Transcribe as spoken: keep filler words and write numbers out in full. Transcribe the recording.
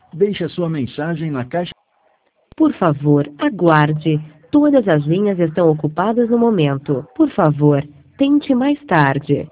Deixe a sua mensagem na caixa. Por favor, aguarde. Todas as linhas estão ocupadas no momento. Por favor, tente mais tarde.